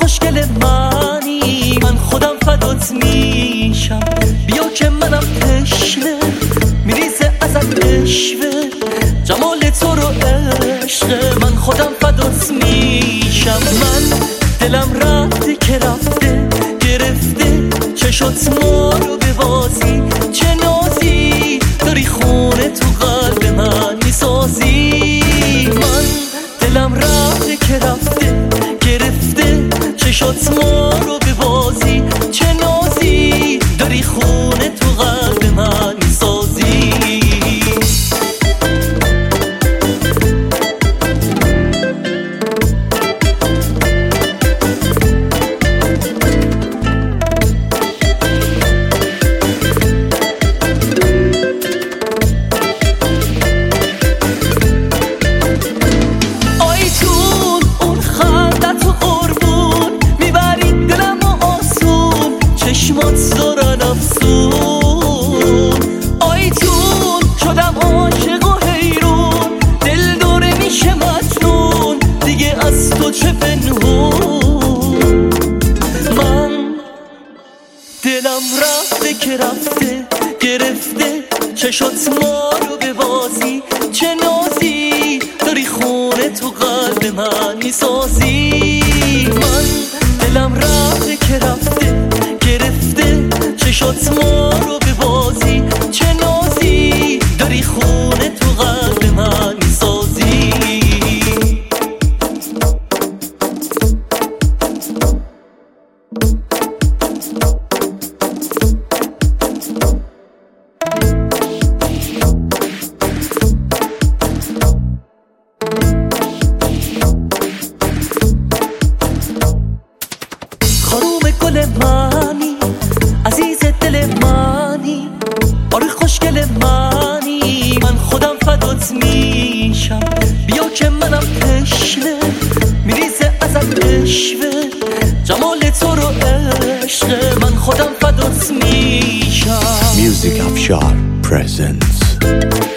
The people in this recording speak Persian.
خوشگل منی، من خودم فدات میشم. بیا که منم تشنه میریزه ازت عشوه، جمال تو رو عشق من خودم فدات میشم. من دلم رفته که رفته گرفته چشات ما رو به بازی، چه نازی داری خونه تو قلب من میسازی. من دلم رفته که رفته گرفته چشات ما رو به بازی، چه نازی داری خونه تو قلب من میسازی. چشمات دارن افسون، آیتون شدم عاشق و حیرون، دل داره میشه مجنون دیگه از تو چه پنهون. من دلم رفته که رفته گرفته چشات ما رو به بازی، چه نازی داری خونه تو قلب من میسازی. من دلم رفته که رفته گرفته چشات ما رو به بازی، چه نازی داری خونه تو قلب من میسازی. خانوم گل منی، عزیز دل منی، آره خوشگل منی، من خودم فدات میشم. بیا که منم تشنه میریزه ازت عشوه، جمال تو رو عشق من خودم فدات میشم. Music Afshar presents